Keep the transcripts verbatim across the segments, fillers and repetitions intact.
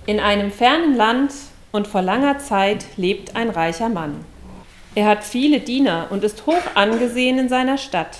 In einem fernen Land und vor langer Zeit lebt ein reicher Mann. Er hat viele Diener und ist hoch angesehen in seiner Stadt.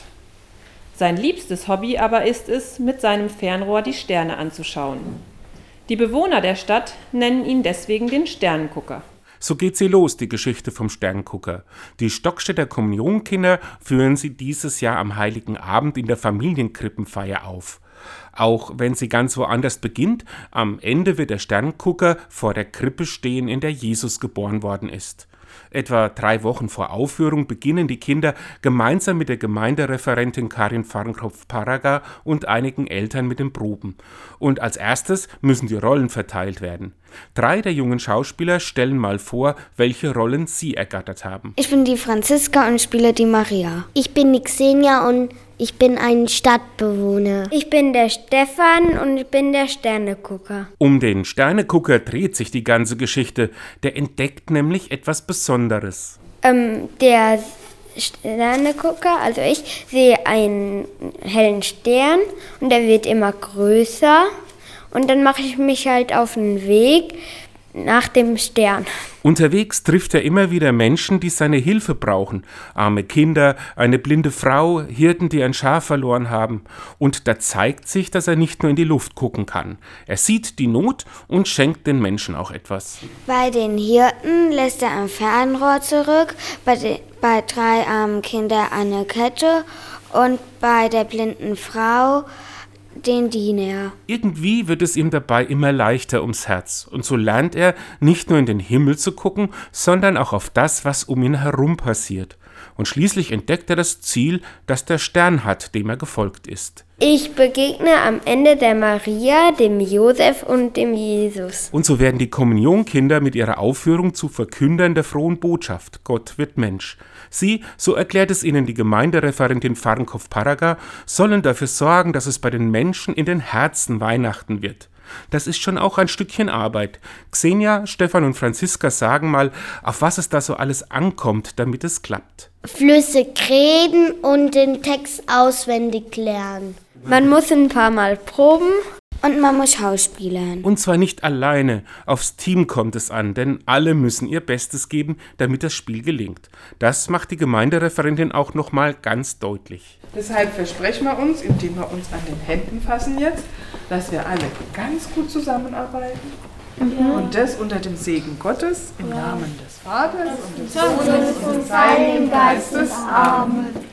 Sein liebstes Hobby aber ist es, mit seinem Fernrohr die Sterne anzuschauen. Die Bewohner der Stadt nennen ihn deswegen den Sternengucker. So geht sie los, die Geschichte vom Sternengucker. Die Stockstädter Kommunionkinder führen sie dieses Jahr am Heiligen Abend in der Familienkrippenfeier auf. Auch wenn sie ganz woanders beginnt, am Ende wird der Sternengucker vor der Krippe stehen, in der Jesus geboren worden ist. Etwa drei Wochen vor Aufführung beginnen die Kinder gemeinsam mit der Gemeindereferentin Karin Farnkopf-Paraga und einigen Eltern mit den Proben. Und als erstes müssen die Rollen verteilt werden. Drei der jungen Schauspieler stellen mal vor, welche Rollen sie ergattert haben. Ich bin die Franziska und spiele die Maria. Ich bin die Xenia und ich bin ein Stadtbewohner. Ich bin der Stefan und ich bin der Sternegucker. Um den Sternegucker dreht sich die ganze Geschichte. Der entdeckt nämlich etwas Besonderes. Ähm, der Sternegucker, also ich, sehe einen hellen Stern und der wird immer größer. Und dann mache ich mich halt auf den Weg nach dem Stern. Unterwegs trifft er immer wieder Menschen, die seine Hilfe brauchen. Arme Kinder, eine blinde Frau, Hirten, die ein Schaf verloren haben. Und da zeigt sich, dass er nicht nur in die Luft gucken kann. Er sieht die Not und schenkt den Menschen auch etwas. Bei den Hirten lässt er ein Fernrohr zurück, bei, de, bei drei armen Kindern eine Kette und bei der blinden Frau den Diener. Irgendwie wird es ihm dabei immer leichter ums Herz. Und so lernt er, nicht nur in den Himmel zu gucken, sondern auch auf das, was um ihn herum passiert. Und schließlich entdeckt er das Ziel, das der Stern hat, dem er gefolgt ist. Ich begegne am Ende der Maria, dem Josef und dem Jesus. Und so werden die Kommunionkinder mit ihrer Aufführung zu Verkündern der frohen Botschaft: Gott wird Mensch. Sie, so erklärt es ihnen die Gemeindereferentin Farnkopf-Paraga, sollen dafür sorgen, dass es bei den Menschen in den Herzen Weihnachten wird. Das ist schon auch ein Stückchen Arbeit. Xenia, Stefan und Franziska sagen mal, auf was es da so alles ankommt, damit es klappt. Flüssig reden und den Text auswendig lernen. Man muss ein paar Mal proben. Und man muss schauspielern. Und zwar nicht alleine. Aufs Team kommt es an, denn alle müssen ihr Bestes geben, damit das Spiel gelingt. Das macht die Gemeindereferentin auch nochmal ganz deutlich. Deshalb versprechen wir uns, indem wir uns an den Händen fassen jetzt, dass wir alle ganz gut zusammenarbeiten. Mhm. Und das unter dem Segen Gottes, im ja. Namen des Vaters und des Sohnes und seines Geistes. Amen.